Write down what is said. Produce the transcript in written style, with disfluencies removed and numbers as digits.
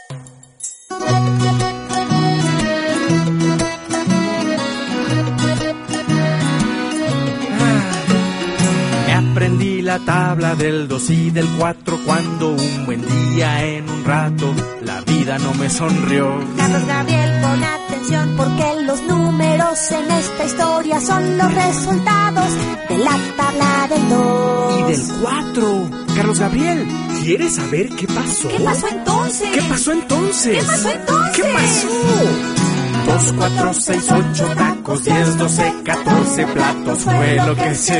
Aprendí la tabla del 2 y del 4 cuando un buen día en un rato la vida no me sonrió. Carlos Gabriel, pon atención porque los números en esta historia son los resultados de la tabla del 2 y del 4. Carlos Gabriel, ¿quieres saber qué pasó? ¿Qué pasó entonces? ¿Qué pasó entonces? ¿Qué pasó entonces? ¿Qué pasó? 2, 4, 6, 8 tacos, 10, 12, 14 platos fue lo que se